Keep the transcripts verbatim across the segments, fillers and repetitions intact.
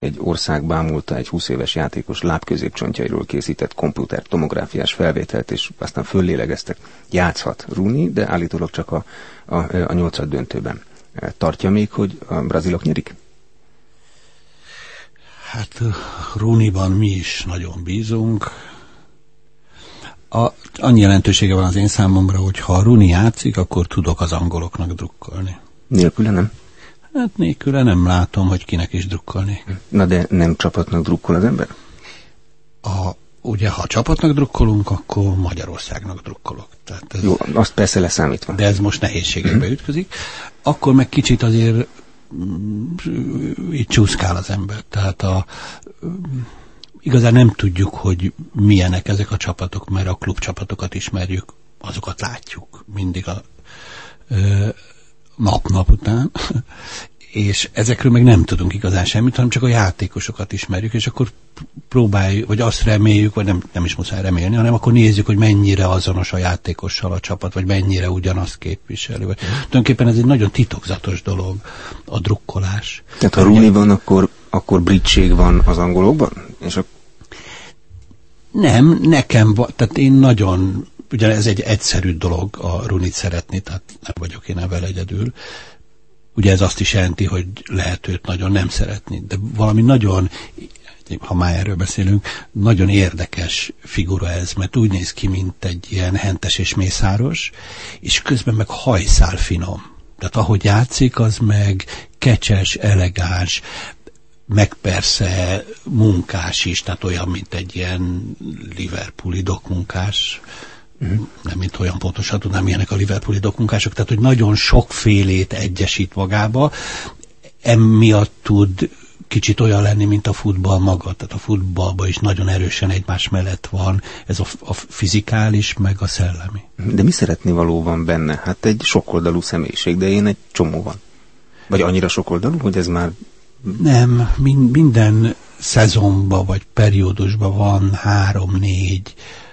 Egy ország bámulta egy húsz éves játékos lábközépcsontjairól készített komputer tomográfiás felvételt, és aztán föllélegeztek. Játszhat Rooney, de állítólag csak a, a, a nyolcad döntőben. Tartja még, hogy a brazilok nyerik? Hát Rooneyban mi is nagyon bízunk. A, annyi jelentősége van az én számomra, hogy ha Rooney játszik, akkor tudok az angoloknak drukkolni. Nélküle nem? Hát nélküle nem látom, hogy kinek is drukkolni. Na de nem csapatnak drukkol az ember? A, ugye, ha csapatnak drukkolunk, akkor Magyarországnak drukkolok. Tehát ez, jó, azt persze leszámítva. De ez most nehézségekbe ütközik. Akkor meg kicsit azért így csúszkál az ember. Tehát a, igazán nem tudjuk, hogy milyenek ezek a csapatok, mert a klubcsapatokat ismerjük, azokat látjuk mindig a nap-nap után, és ezekről meg nem tudunk igazán semmit, hanem csak a játékosokat ismerjük, és akkor próbáljuk, vagy azt reméljük, vagy nem, nem is muszáj remélni, hanem akkor nézzük, hogy mennyire azonos a játékossal a csapat, vagy mennyire ugyanazt képviseli. Vagy. Tulajdonképpen ez egy nagyon titokzatos dolog, a drukkolás. Tehát ha Rooney van, akkor, akkor britség van az angolokban? És a... Nem, nekem van, tehát én nagyon, ugye ez egy egyszerű dolog a Rooneyt szeretni, tehát nem vagyok én ebben egyedül. Ugye ez azt is jelenti, hogy lehet őt nagyon nem szeretni, de valami nagyon, ha már erről beszélünk, nagyon érdekes figura ez, mert úgy néz ki, mint egy ilyen hentes és mészáros, és közben meg hajszál finom. Tehát ahogy játszik, az meg kecses, elegáns, meg persze munkás is, tehát olyan, mint egy ilyen Liverpooli dokmunkás, uh-huh. nem mint olyan pontosan tudnám, milyenek a Liverpooli dokmunkások, tehát hogy nagyon sokfélét egyesít magába, emiatt tud kicsit olyan lenni, mint a futball maga, tehát a futballban is nagyon erősen egymás mellett van, ez a, a fizikális, meg a szellemi. De mi szeretni való van benne? Hát egy sokoldalú személyiség, de én egy csomó van. Vagy annyira sokoldalú, hogy ez már... Nem, min- minden szezonban vagy periódusban van három-négy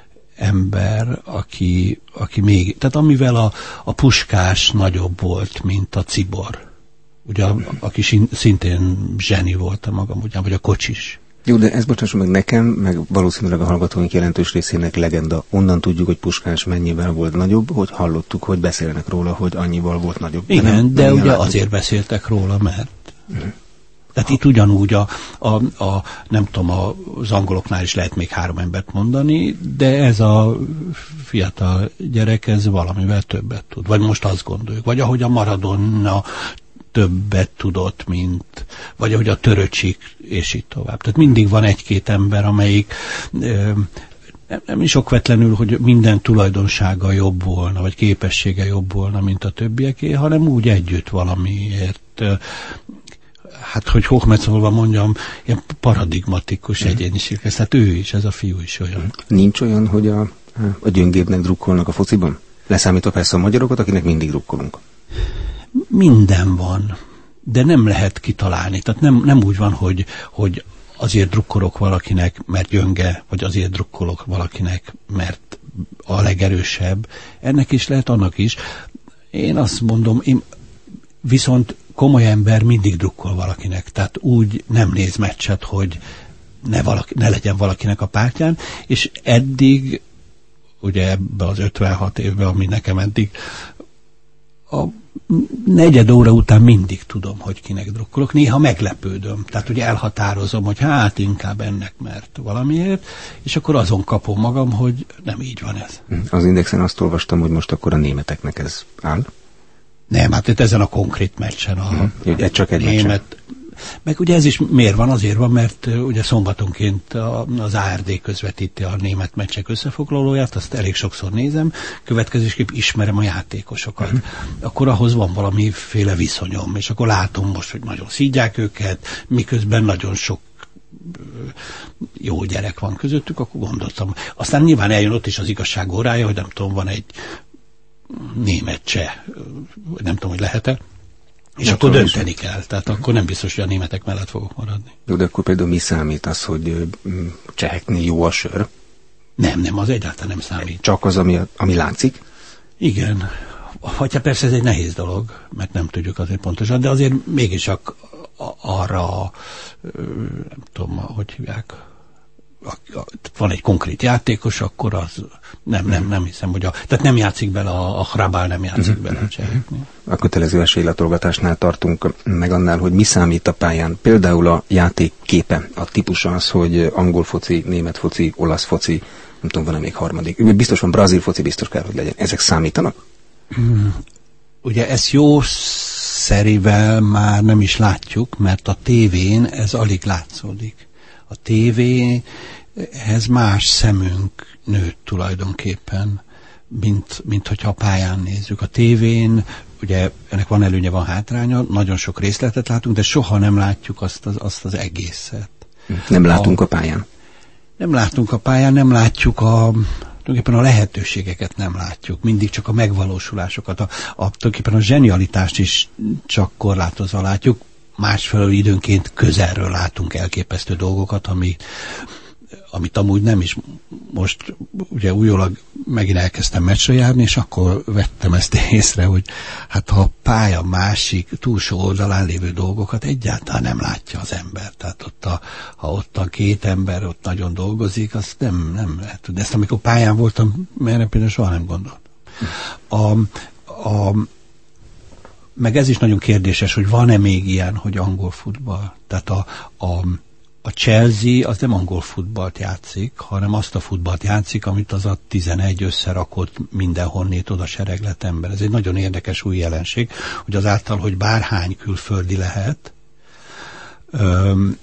ember, aki, aki még... Tehát amivel a, a Puskás nagyobb volt, mint a Cibor. Ugye, a, aki szintén zseni volt a magam, ugye, vagy a Kocsis. Jó, de ez bocsásson meg nekem, meg valószínűleg a hallgatóink jelentős részének legenda. Onnan tudjuk, hogy Puskás mennyivel volt nagyobb, hogy hallottuk, hogy beszélnek róla, hogy annyival volt nagyobb. Igen, de, nem, de nem ugye látjuk. Azért beszéltek róla, mert... Mm. Tehát itt ugyanúgy a, a, a, nem tudom, az angoloknál is lehet még három embert mondani, de ez a fiatal gyerek, ez valamivel többet tud. Vagy most azt gondoljuk. Vagy ahogy a Maradona többet tudott, mint, vagy ahogy a Töröcsik, és így tovább. Tehát mindig van egy-két ember, amelyik ö, nem is okvetlenül, hogy minden tulajdonsága jobb volna, vagy képessége jobb volna, mint a többieké, hanem úgy együtt valamiért, ö, hát, hogy Hochmetzolva mondjam, ilyen paradigmatikus mm. egyéniség. Hát ő is, ez a fiú is olyan. Nincs olyan, hogy a, a gyöngébbnek drukkolnak a fociban? Leszámítva persze a magyarokat, akinek mindig drukkolunk. Minden van, de nem lehet kitalálni. Tehát nem, nem úgy van, hogy, hogy azért drukkolok valakinek, mert gyönge, vagy azért drukkolok valakinek, mert a legerősebb. Ennek is lehet, annak is. Én azt mondom, én viszont komoly ember mindig drukkol valakinek. Tehát úgy nem néz meccset, hogy ne, valaki, ne legyen valakinek a pártján, és eddig, ugye ebbe az ötvenhat évben, ami nekem eddig, a negyed óra után mindig tudom, hogy kinek drukkolok. Néha meglepődöm. Tehát ugye elhatározom, hogy hát inkább ennek, mert valamiért, és akkor azon kapom magam, hogy nem így van ez. Az Indexen azt olvastam, hogy most akkor a németeknek ez áll. Nem, hát itt ezen a konkrét meccsen a, hmm. a csak egy német... meccsen. Meg ugye ez is miért van? Azért van, mert ugye szombatonként az á er dé közvetíti a német meccsek összefoglalóját, azt elég sokszor nézem, következésképp ismerem a játékosokat. Uh-huh. Akkor ahhoz van valamiféle viszonyom, és akkor látom most, hogy nagyon szídják őket, miközben nagyon sok jó gyerek van közöttük, akkor gondoltam. Aztán nyilván eljön ott is az igazság órája, hogy nem tudom, van egy német cseh, nem tudom, hogy lehet-e, és nem akkor dönteni is kell. Tehát uh-huh. akkor nem biztos, hogy a németek mellett fogok maradni. Jó, de akkor például mi számít az, hogy cseheknél jó a sör? Nem, nem, az egyáltalán nem számít. Csak az, ami, ami látszik? Igen. Vagy hát persze ez egy nehéz dolog, mert nem tudjuk azért pontosan, de azért mégiscsak arra, nem tudom, hogy hívják, van egy konkrét játékos, akkor az nem, nem, nem hiszem, hogy a, tehát nem játszik bele, a, a Hrabál nem játszik bele a cseheknél. A kötelező esélylatolgatásnál tartunk meg annál, hogy mi számít a pályán. Például a játék képe, a típusa az, hogy angol foci, német foci, olasz foci, nem tudom, van-e még harmadik. Biztos van, brazil foci biztos kell, hogy legyen. Ezek számítanak? Hmm. Ugye ezt jó szerivel már nem is látjuk, mert a tévén ez alig látszódik. A tévéhez más szemünk nőtt tulajdonképpen, mint, mint hogyha a pályán nézzük. A tévén, ugye ennek van előnye, van hátránya, nagyon sok részletet látunk, de soha nem látjuk azt az, azt az egészet. Nem látunk a, a pályán? Nem látunk a pályán, nem látjuk a... tulajdonképpen a lehetőségeket nem látjuk, mindig csak a megvalósulásokat, a, a, tulajdonképpen a zsenialitást is csak korlátozva látjuk, másfelől időnként közelről látunk elképesztő dolgokat, ami, amit amúgy nem is. Most ugye újólag megint elkezdtem meccsre járni, és akkor vettem ezt észre, hogy hát ha a pálya másik, túlsó oldalán lévő dolgokat egyáltalán nem látja az ember. Tehát ott a, ha ott a két ember ott nagyon dolgozik, azt nem, nem lehet tudni. Ezt amikor pályán voltam, erre például soha nem gondoltam. A, a meg ez is nagyon kérdéses, hogy van-e még ilyen, hogy angol futball. Tehát a, a, a Chelsea az nem angol futballt játszik, hanem azt a futballt játszik, amit az a tizenegy összerakott mindenhonnét oda sereglet ember. Ez egy nagyon érdekes új jelenség, hogy azáltal, hogy bárhány külföldi lehet, öm,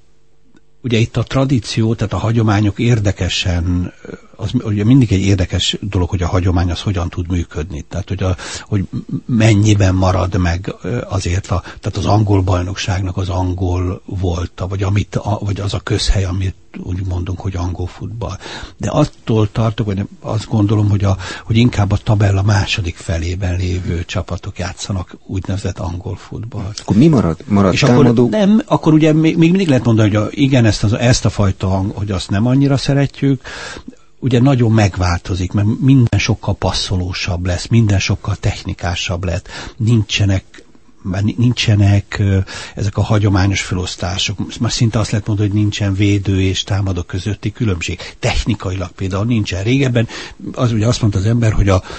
ugye itt a tradíció, tehát a hagyományok érdekesen, az ugye mindig egy érdekes dolog, hogy a hagyomány az hogyan tud működni. Tehát, hogy, a, hogy mennyiben marad meg azért, a, tehát az angol bajnokságnak az angol volta, vagy, amit, a, vagy az a közhely, amit úgy mondunk, hogy angol futball. De attól tartok, hogy azt gondolom, hogy, a, hogy inkább a tabella második felében lévő csapatok játszanak úgynevezett angol futballt. Akkor mi marad? Marad és támadó? Akkor nem, akkor ugye még, még mindig lehet mondani, hogy a, igen, ezt, az, ezt a fajta, hogy azt nem annyira szeretjük, ugye nagyon megváltozik, mert minden sokkal passzolósabb lesz, minden sokkal technikásabb lett, nincsenek nincsenek ezek a hagyományos felosztások. Már szinte azt lehet mondani, hogy nincsen védő és támadó közötti különbség. Technikailag például nincsen. Régebben az ugye azt mondta az ember, hogy a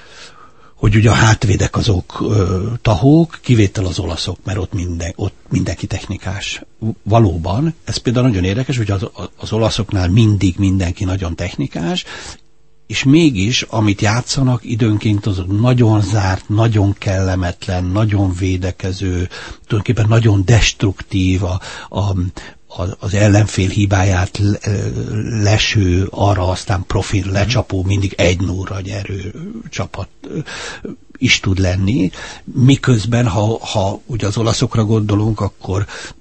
hogy ugye a hátvédek azok ö, tahók, kivétel az olaszok, mert ott, minden, ott mindenki technikás. Valóban, ez például nagyon érdekes, hogy az, az olaszoknál mindig mindenki nagyon technikás, és mégis, amit játszanak, időnként az nagyon zárt, nagyon kellemetlen, nagyon védekező, tulajdonképpen nagyon destruktív, a, a, az ellenfél hibáját leső, arra aztán profil lecsapó, mindig egy nulla nyerő csapat is tud lenni. Miközben, ha, ha ugye az olaszokra gondolunk, akkor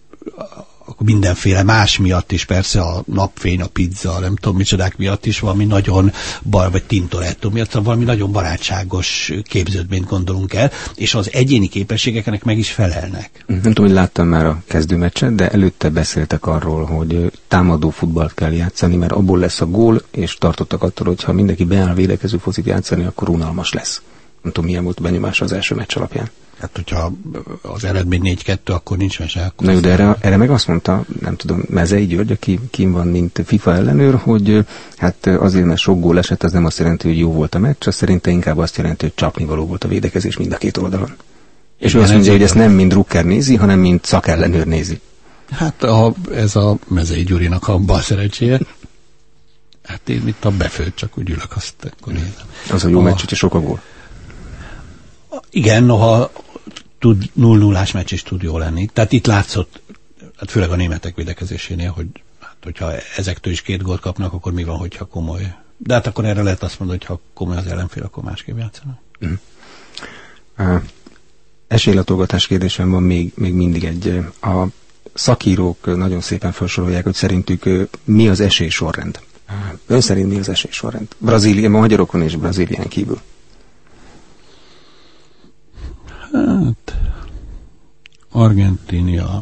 akkor mindenféle más miatt is, persze a napfény, a pizza, nem tudom micsodák miatt is valami nagyon, bar, vagy Tintoretto miatt valami nagyon barátságos képződményt gondolunk el, és az egyéni képességeknek meg is felelnek. Nem tudom, hogy láttam már a kezdőmeccset, de előtte beszéltek arról, hogy támadó futballt kell játszani, mert abból lesz a gól, és tartottak attól, hogy ha mindenki beáll védekező focit játszani, akkor unalmas lesz. Nem tudom, milyen volt a benyomás az első meccs alapján. Hát, hogyha az eredmény négy kettő, akkor nincs mese. Na jó, de erre, erre meg azt mondta, nem tudom, Mezei György, aki kim van, mint FIFA ellenőr, hogy hát azért, mert sok gól esett, az nem azt jelenti, hogy jó volt a meccs, az szerinte inkább azt jelenti, hogy csapnivaló volt a védekezés mind a két oldalon. És ő azt mondja, hogy ezt nem mint Drucker nézi, hanem mint szakellenőr nézi. Hát a, ez a Mezei Gyurinak a bal szerencséje. Hát én itt a befőtt, csak úgy ülök, azt akkor nézem. Az a jó a... meccs, hogyha sok a gól. Igen, noha tud, null nullás meccs is tud jó lenni. Tehát itt látszott, hát főleg a németek védekezésénél, hogy hát, hogyha ezektől is két gólt kapnak, akkor mi van, hogyha komoly. De hát akkor erre lehet azt mondani, hogy ha komoly az ellenfél, akkor másképp játszanak. Mm. Uh, esélylatolgatás kérdésem van még, még mindig egy. A szakírók nagyon szépen felsorolják, hogy szerintük mi az esélysorrend. Ön szerint mi az esélysorrend? Brazília, magyarokon és Brazílián kívül. Hát, Argentínia,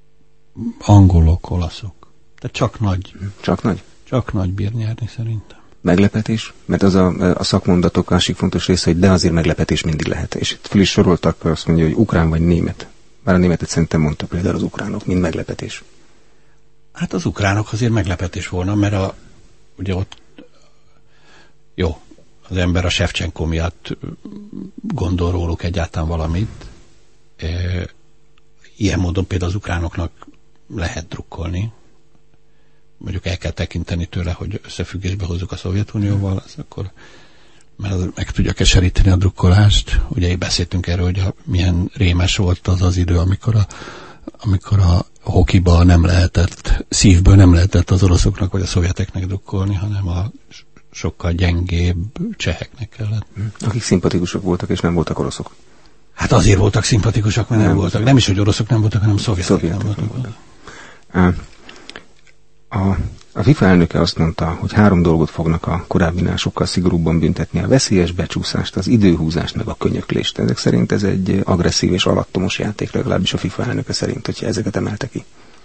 angolok, olaszok. Tehát csak nagy. Csak nagy? Csak nagy bír nyerni szerintem. Meglepetés? Mert az a, a szakmondatok másik fontos része, hogy de azért meglepetés mindig lehet. És itt föl is soroltak, azt mondja, hogy ukrán vagy német. Már a németet szerintem mondta például az ukránok, mind meglepetés. Hát az ukránok azért meglepetés volna, mert a, ugye ott jó, az ember a Sevcsenko miatt gondol róluk egyáltalán valamit. E, ilyen módon például az ukránoknak lehet drukkolni. Mondjuk el kell tekinteni tőle, hogy összefüggésbe hozzuk a Szovjetunióval, az akkor mert az meg tudja keseríteni a drukkolást. Ugye beszéltünk erről, hogy a, milyen rémes volt az az idő, amikor a, amikor a hokiba nem lehetett, szívből nem lehetett az oroszoknak vagy a szovjeteknek drukkolni, hanem a sokkal gyengébb cseheknek kellett. Akik szimpatikusok voltak, és nem voltak oroszok. Hát azért voltak szimpatikusak, mert nem, nem voltak. Nem is, hogy oroszok nem voltak, hanem szovjetek, szovjetek nem voltak. voltak. A, a FIFA elnöke azt mondta, hogy három dolgot fognak a korábbinál sokkal szigorúbban büntetni: a veszélyes becsúszást, az időhúzást, meg a könyöklést. Ezek szerint ez egy agresszív és alattomos játék, legalábbis a FIFA elnöke szerint, hogyha ezeket emelte ki.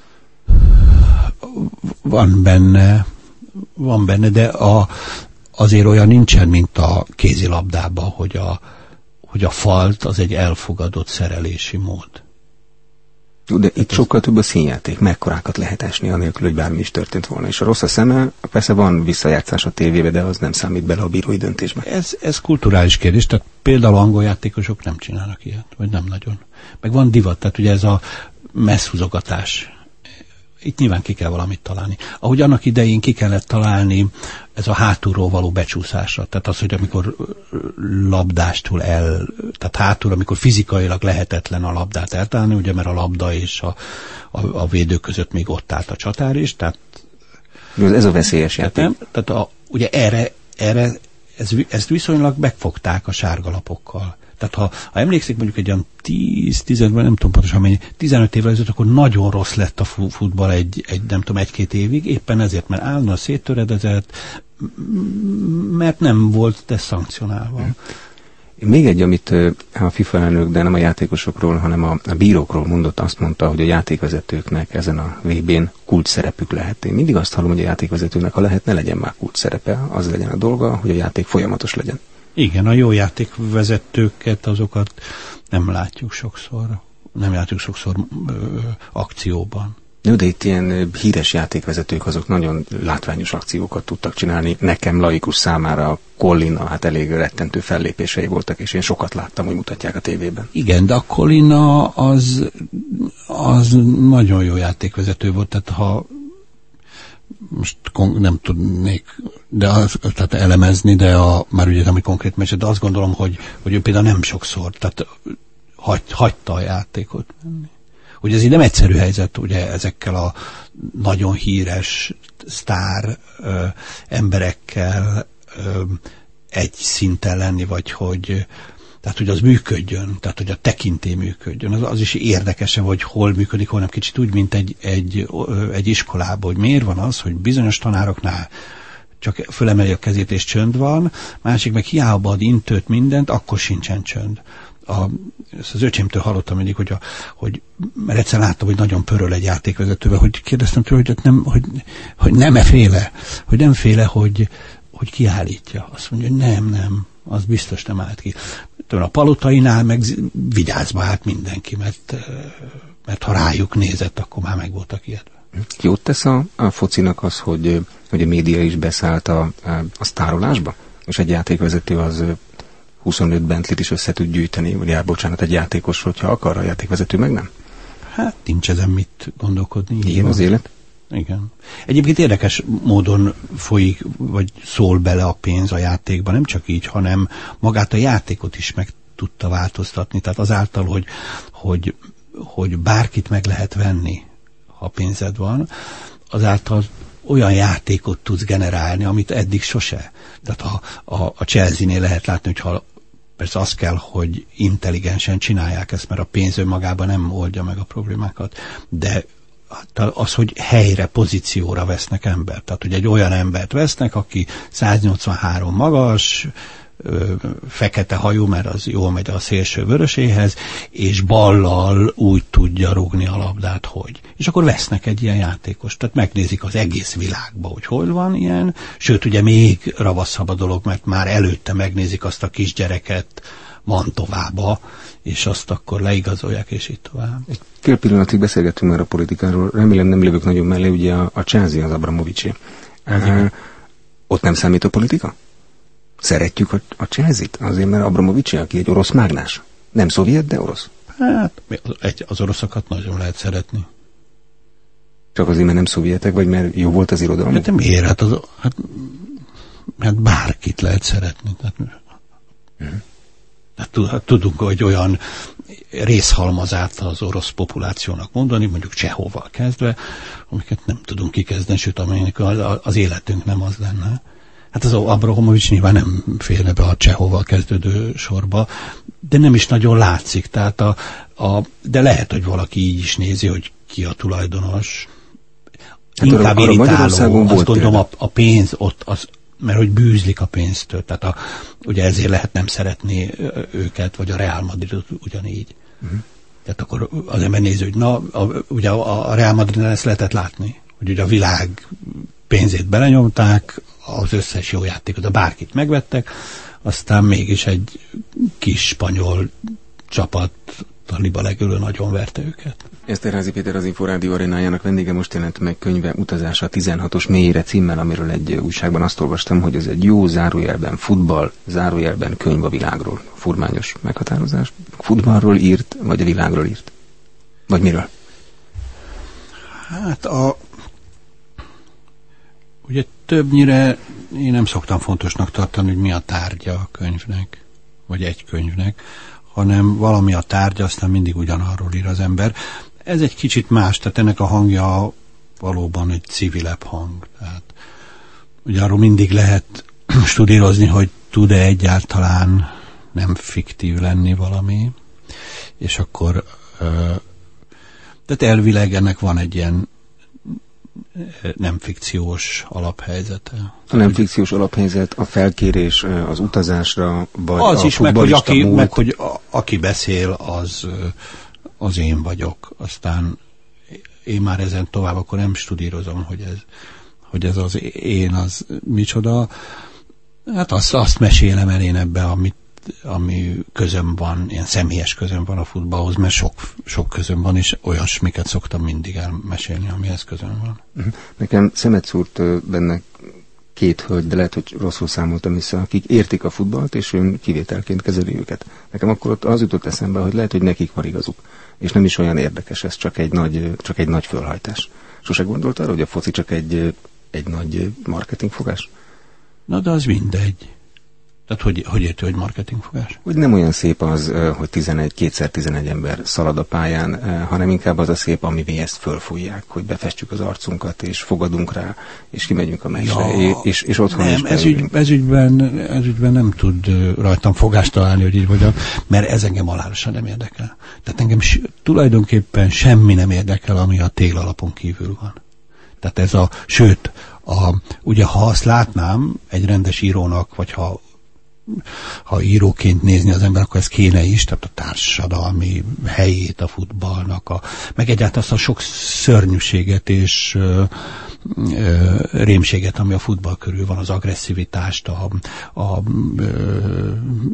Van benne, van benne, de a, azért olyan nincsen, mint a kézilabdában, hogy a, hogy a falt az egy elfogadott szerelési mód. De itt sokkal több a színjáték, mekkorákat lehet esni, anélkül, hogy bármi is történt volna. És a rossz a szeme, persze van visszajátszás a tévébe, de az nem számít bele a bírói döntésbe. Ez, ez kulturális kérdés, tehát például angol játékosok nem csinálnak ilyet, vagy nem nagyon. Meg van divat, tehát ugye ez a messzhúzogatás. Itt nyilván ki kell valamit találni. Ahogy annak idején ki kellett találni ez a hátulról való becsúszásra. Tehát az, hogy amikor labdástól el, tehát hátul, amikor fizikailag lehetetlen a labdát eltalálni, ugye, mert a labda és a, a, a védő között még ott állt a csatár is. Tehát, ez a veszélyes játék. Tehát, nem, tehát a, ugye erre, erre ez, ezt viszonylag megfogták a sárgalapokkal. Tehát ha, ha emlékszik mondjuk egy olyan tíz-tizenöt, nem tudom pontosan mennyi, tizenöt évvel ezelőtt, akkor nagyon rossz lett a futball egy, egy nem tudom, egy-két évig, éppen ezért, mert állna széttöredezett, mert nem volt ez szankcionálva. Még egy, amit a FIFA elnök, de nem a játékosokról, hanem a, a bírókról mondott, azt mondta, hogy a játékvezetőknek ezen a vé bén kulcs szerepük lehet. Én mindig azt hallom, hogy a játékvezetőnek, ha lehet, ne legyen már kulcs szerepe, az legyen a dolga, hogy a játék folyamatos legyen. Igen, a jó játékvezetőket, azokat nem látjuk sokszor, nem látjuk sokszor ö, akcióban. Jó, de itt ilyen híres játékvezetők, azok nagyon látványos akciókat tudtak csinálni. Nekem laikus számára a Collina, hát elég rettentő fellépései voltak, és én sokat láttam, hogy mutatják a tévében. Igen, de a Collina az, az nagyon jó játékvezető volt, tehát ha most nem tudnék de az, tehát elemezni, de a, már ugye nem egy konkrét meccs, de azt gondolom, hogy, hogy ő például nem sokszor, tehát hagy, hagyta a játékot menni. Ugye ez így nem egyszerű helyzet, ugye ezekkel a nagyon híres sztár ö, emberekkel ö, egy szinten lenni, vagy hogy tehát, hogy az működjön, tehát, hogy a tekintély működjön. Az, az is érdekesen, hogy hol működik, hol nem. Kicsit úgy, mint egy, egy, egy iskolában, hogy miért van az, hogy bizonyos tanároknál csak fölemeli a kezét és csönd van, másik meg hiába ad intőt mindent, akkor sincsen csönd. A, ezt az öcsémtől hallottam mindig, hogy, a, hogy mert egyszer láttam, hogy nagyon pöröl egy játékvezetővel, hogy kérdeztem tőle, hogy nem, hogy, hogy nem-e féle, hogy nem féle, hogy, hogy kiállítja. Azt mondja, hogy nem, nem, az biztos nem állt ki. A Palotainál meg vigyázba állt mindenki, mert, mert ha rájuk nézett, akkor már meg voltak ilyetve. Jót tesz a, a focinak az, hogy, hogy a média is beszállt a, a sztárolásba? És egy játékvezető az huszonöt Bentleyt is össze tud gyűjteni, vagy jár, bocsánat, egy játékos, hogyha akar, a játékvezető meg nem? Hát nincs ezen mit gondolkodni. Ilyen az élet? Igen. Egyébként érdekes módon folyik, vagy szól bele a pénz a játékba, nem csak így, hanem magát a játékot is meg tudta változtatni. Tehát azáltal, hogy, hogy, hogy bárkit meg lehet venni, ha pénzed van, azáltal olyan játékot tudsz generálni, amit eddig sose. Tehát a, a, a Chelsea-nél lehet látni, hogyha persze az kell, hogy intelligensen csinálják ezt, mert a pénz önmagában nem oldja meg a problémákat, de az, hogy helyre, pozícióra vesznek embert. Tehát, hogy egy olyan embert vesznek, aki száznyolcvanhárom magas, ö, fekete hajú, mert az jól megy a szélső vöröséhez, és ballal úgy tudja rúgni a labdát, hogy. És akkor vesznek egy ilyen játékos. Tehát megnézik az egész világba, hogy hol van ilyen. Sőt, ugye még ravaszabb a dolog, mert már előtte megnézik azt a kisgyereket Mantovába, és azt akkor leigazolják, és így tovább. Egy fél pillanatig beszélgettünk már a politikáról. Remélem nem lövök nagyon mellé, ugye a, a Csázi az Abramovicsé. Uh, ott nem számít a politika? Szeretjük a, a Csázit? Azért, mert Abramovicsé, aki egy orosz mágnás. Nem szovjet, de orosz. Hát, az oroszokat nagyon lehet szeretni. Csak azért, mert nem szovjetek, vagy mert jó volt az irodalom? Hát miért? Hát, az, hát, hát bárkit lehet szeretni. Tehát, uh-huh. tehát tudunk, hogy olyan részhalmazát az orosz populációnak mondani, mondjuk Csehóval kezdve, amiket nem tudunk kikezdeni, sőt, amelynek az életünk nem az lenne. Hát az Abramovics nyilván nem férne be a Csehóval kezdődő sorba, de nem is nagyon látszik. Tehát a, a, de lehet, hogy valaki így is nézi, hogy ki a tulajdonos. Hát inkább arra, irritáló, azt gondolom a, a pénz ott, az, mert hogy bűzlik a pénztől. Tehát a, ugye ezért lehet nem szeretni őket, vagy a Real Madridot ugyanígy. Uh-huh. Tehát akkor az ember nézi, hogy na, a, ugye a, a Real Madridnál ezt lehetett látni, hogy ugye a világ pénzét belenyomták, az összes jó játékot, a bárkit megvettek, aztán mégis egy kis spanyol csapat a liba legölő nagyon verte őket. Eszterházy Péter, az Inforádió arénájának vendége, most jelent meg könyve Utazása a tizenhatos mélyére címmel, amiről egy újságban azt olvastam, hogy ez egy jó zárójelben futball, zárójelben könyv a világról. Furmányos meghatározás. Futballról írt, vagy a világról írt? Vagy miről? Hát a... Ugye többnyire én nem szoktam fontosnak tartani, hogy mi a tárgya a könyvnek, vagy egy könyvnek, hanem valami a tárgya, aztán mindig ugyanarról ír az ember. Ez egy kicsit más, tehát ennek a hangja valóban egy civilebb hang. Tehát ugye arról mindig lehet studírozni, hogy tud-e egyáltalán nem fiktív lenni valami, és akkor tehát elvileg ennek van egy ilyen nem fikciós alaphelyzete. A nem fikciós alaphelyzet, a felkérés az utazásra, vagy az a is, meg hogy, aki, múlt. meg hogy a, aki beszél, az, az én vagyok. Aztán én már ezen tovább akkor nem studírozom, hogy ez, hogy ez az én, az micsoda. Hát azt, azt mesélem el én ebbe, amit ami közöm van, ilyen személyes közöm van a futballhoz, mert sok, sok közöm van, és olyasmiket szoktam mindig elmesélni, amihez közöm van. Nekem szemet szúrt benne két hölgy, de lehet, hogy rosszul számoltam vissza, akik értik a futballt, és ön kivételként kezeli őket. Nekem akkor ott az jutott eszembe, hogy lehet, hogy nekik van igazuk, és nem is olyan érdekes, ez csak egy nagy, csak egy nagy fölhajtás. Sose gondolt arra, hogy a foci csak egy, egy nagy marketingfogás? Na, de az mindegy. Tehát hogy, hogy érti, hogy marketingfogás? Hogy nem olyan szép az, hogy tizenegy, kétszer tizenegy ember szalad a pályán, hanem inkább az a szép, ami mi ezt fölfújják, hogy befestjük az arcunkat, és fogadunk rá, és kimegyünk a meccsre, ja, és, és otthon nem, is ez, ügy, ez, ügyben, ez ügyben nem tud rajtam fogást találni, hogy így vagyok, mert ez engem halálosan nem érdekel. Tehát engem tulajdonképpen semmi nem érdekel, ami a téglalapon kívül van. Tehát ez a, sőt, a, ugye ha azt látnám egy rendes írónak, vagy ha ha íróként nézni az ember, akkor ez kéne is, tehát a társadalmi helyét a futballnak, a, meg egyáltalán azt a sok szörnyűséget és ö, ö, rémséget, ami a futball körül van, az agresszivitást, a, a, ö,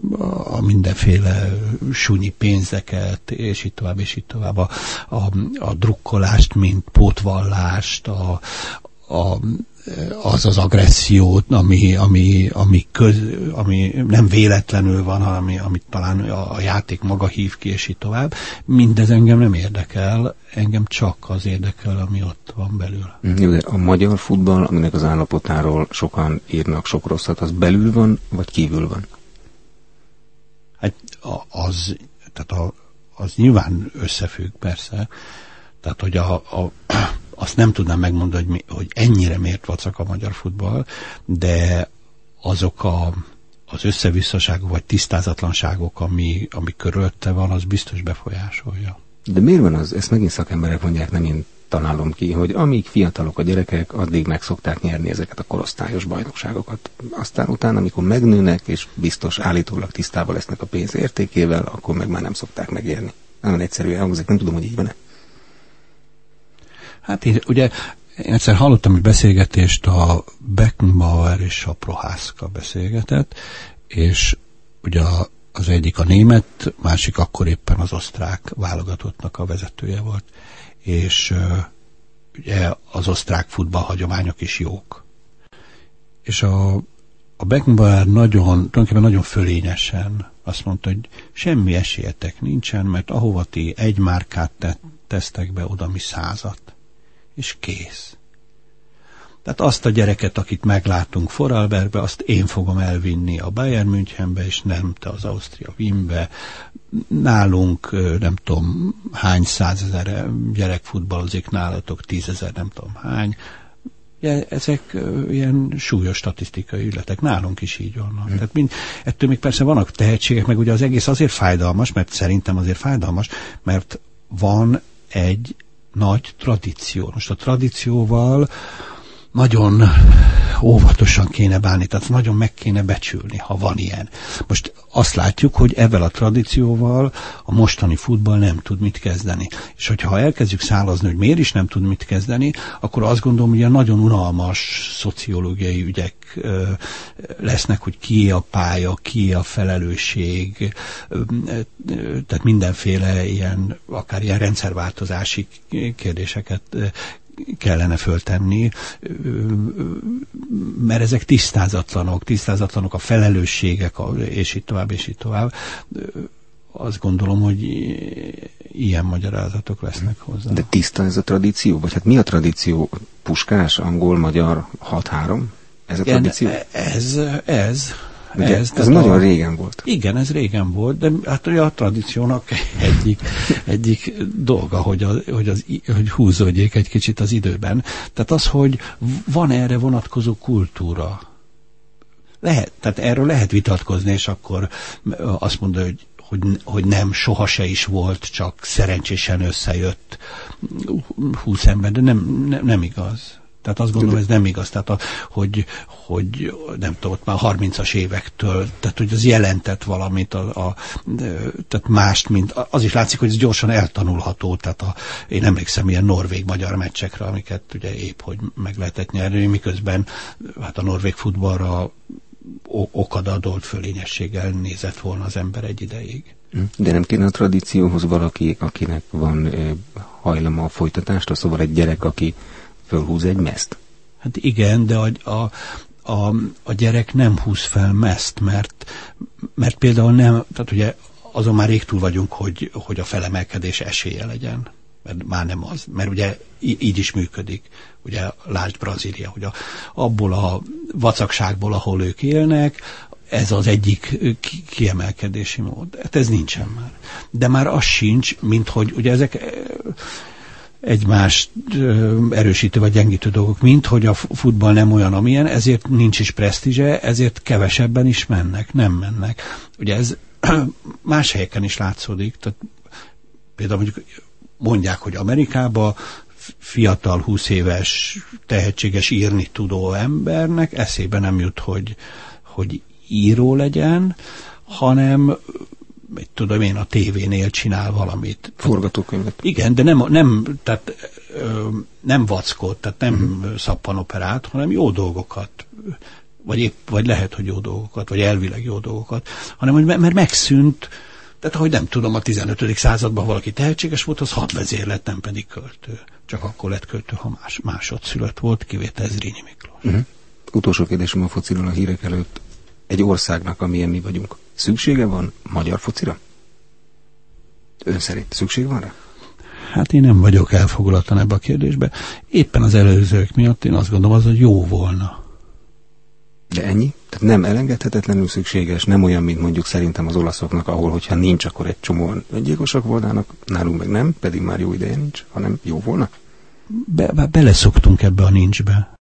a mindenféle sunyi pénzeket, és így tovább, és így tovább, a, a, a drukkolást, mint pótvallást, a, a az az agressziót, ami, ami, ami, köz, ami nem véletlenül van, hanem ami, amit talán a, a játék maga hív ki, és így tovább. Mindez engem nem érdekel, engem csak az érdekel, ami ott van belül. Jó, de a magyar futball, aminek az állapotáról sokan írnak sok rosszat, az belül van, vagy kívül van? Hát az, tehát a, az nyilván összefügg, persze. Tehát, hogy a, a azt nem tudnám megmondani, hogy, mi, hogy ennyire miért vacak a magyar futball, de azok a, az összevisszaságok vagy tisztázatlanságok, ami, ami körülötte van, az biztos befolyásolja. De miért van az? Ezt megint szakemberek mondják, nem én találom ki, hogy amíg fiatalok a gyerekek, addig meg szokták nyerni ezeket a korosztályos bajnokságokat. Aztán utána, amikor megnőnek, és biztos állítólag tisztában lesznek a pénz értékével, akkor meg már nem szokták megérni. Nagyon egyszerűen hangzik, nem tudom, hogy így van-e. Hát én, ugye én egyszer hallottam egy beszélgetést, a Beckenbauer és a Prohászka beszélgetett, és ugye az egyik a német, másik akkor éppen az osztrák válogatottnak a vezetője volt. És uh, ugye az osztrák futballhagyományok is jók. És a, a Beckenbauer nagyon, tulajdonképpen nagyon fölényesen azt mondta, hogy semmi esélyetek nincsen, mert ahova ti egy márkát te, tesztek be, oda mi százat. És kész. Tehát azt a gyereket, akit meglátunk Vorarlbergbe, azt én fogom elvinni a Bayern Münchenbe, és nem te az Austria Wienbe. Nálunk nem tudom hány százezer gyerek futballozik, nálatok tízezer nem tudom hány. Ja, ezek ilyen súlyos statisztikai ügyletek. Nálunk is így vannak. Hmm. Tehát mind, ettől még persze vannak tehetségek, meg ugye az egész azért fájdalmas, mert szerintem azért fájdalmas, mert van egy nagy tradíció. Most a tradícióval nagyon óvatosan kéne bánni, tehát nagyon meg kéne becsülni, ha van ilyen. Most azt látjuk, hogy ezzel a tradícióval a mostani futball nem tud mit kezdeni. És hogyha elkezdjük szálazni, hogy miért is nem tud mit kezdeni, akkor azt gondolom, hogy ilyen nagyon unalmas szociológiai ügyek ö, lesznek, hogy ki a pálya, ki a felelősség, ö, ö, tehát mindenféle ilyen, akár ilyen rendszerváltozási kérdéseket ö, kellene föltenni, mert ezek tisztázatlanok, tisztázatlanok a felelősségek, és így tovább, és így tovább. Azt gondolom, hogy ilyen magyarázatok lesznek hozzá. De tiszta ez a tradíció? Vagy hát mi a tradíció? Puskás, angol, magyar, hat három? Ez a tradíció? Ez, ez. Ugye, ez ez nagyon a, régen volt. Igen, ez régen volt, de hát ugye a tradíciónak egyik, egyik dolga, hogy, a, hogy, az, hogy húzódjék egy kicsit az időben. Tehát az, hogy van erre vonatkozó kultúra. Lehet, tehát erről lehet vitatkozni, és akkor azt mondja, hogy, hogy, hogy nem, soha se is volt, csak szerencsésen összejött húsz ember, de nem, nem, nem igaz. Tehát azt gondolom, ez nem igaz, tehát a, hogy, hogy nem tudom, ott már harmincas évektől, tehát hogy az jelentett valamit, a, a, tehát mást, mint, az is látszik, hogy ez gyorsan eltanulható, tehát a, én emlékszem ilyen norvég-magyar meccsekre, amiket ugye épp, hogy meg lehetett nyerni, miközben hát a norvég futballra okadadolt fölényességgel nézett volna az ember egy ideig. De nem kéne a tradícióhoz valaki, akinek van eh, hajlama a folytatásra, szóval egy gyerek, aki fölhúz egy mezt? Hát igen, de a, a, a, a gyerek nem húz fel mezt, mert, mert például nem, tehát ugye azon már rég túl vagyunk, hogy, hogy a felemelkedés esélye legyen. Mert már nem az, mert ugye így is működik. Ugye lásd Brazília, hogy a, abból a vacakságból, ahol ők élnek, ez az egyik kiemelkedési mód. Hát ez nincsen már. De már az sincs, mint hogy ugye ezek egymást erősítő vagy gyengítő dolgok, mint hogy a futball nem olyan, amilyen, ezért nincs is presztízse, ezért kevesebben is mennek, nem mennek. Ugye ez más helyeken is látszódik, tehát például mondjuk mondják, hogy Amerikában fiatal, húsz éves, tehetséges írni tudó embernek eszébe nem jut, hogy, hogy író legyen, hanem mit tudom én, a tévénél csinál valamit. Forgatókönyvet. Igen, de nem, nem, tehát, ö, nem vackot, tehát nem uh-huh. szappanoperát, hanem jó dolgokat, vagy épp, vagy lehet, hogy jó dolgokat, vagy elvileg jó dolgokat, hanem hogy mert megszűnt, tehát ahogy nem tudom, a tizenötödik században valaki tehetséges volt, az hadvezér lett, nem pedig költő. Csak akkor lett költő, ha más, másodszülött volt, kivétel Zrínyi Miklós. Uh-huh. Utolsó kérdésem a fociról a hírek előtt. Egy országnak, amilyen mi vagyunk, szüksége van magyar focira? Ön szerint szükség van rá? Hát én nem vagyok elfogulatlan ebbe a kérdésbe. Éppen az előzők miatt én azt gondolom, az, hogy jó volna. De ennyi? Tehát nem elengedhetetlenül szükséges, nem olyan, mint mondjuk szerintem az olaszoknak, ahol, hogyha nincs, akkor egy csomóan öngyilkosak volnának, nálunk meg nem, pedig már jó ideje nincs, hanem jó volna? Be, be, beleszoktunk ebbe a nincsbe.